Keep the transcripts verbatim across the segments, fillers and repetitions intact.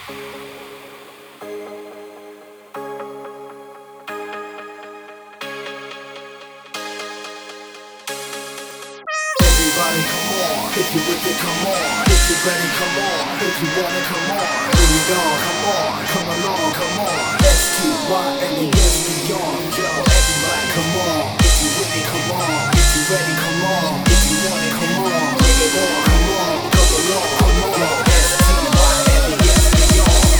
Everybody come on, if you with it, come on. If you ready, come on. If you want it, come on. Here we go, come on, come along, come on. S T Y and the yes beyond, yo. Everybody come on, if you with it, come on. If you ready, come on. If you want it, come on. Bring it on, come on, come along, come on. S T Y and the yes beyond.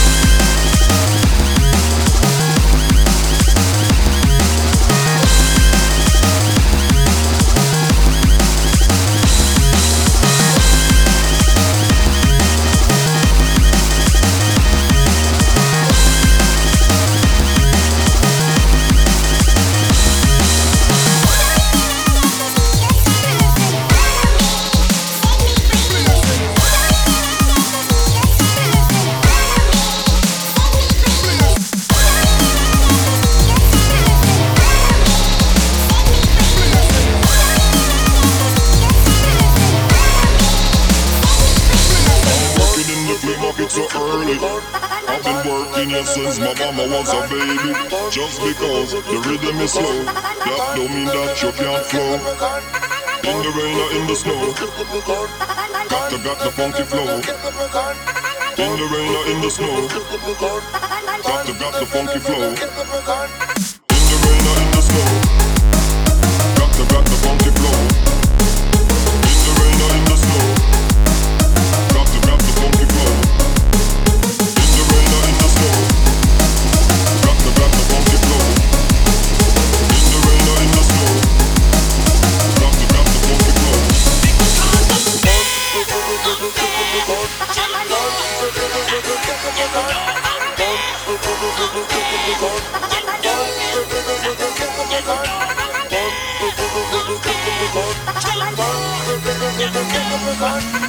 So early, I've been working here since my mama was a baby. Just because the rhythm is slow, that don't mean that you can't flow. In the rain or in the snow, got to got the funky flow. In the rain or in the snow, got to got the funky flow. In the rain or in the snow, got to got the funky flow. In the rain or in the snow, got to got the funky flow. Come on.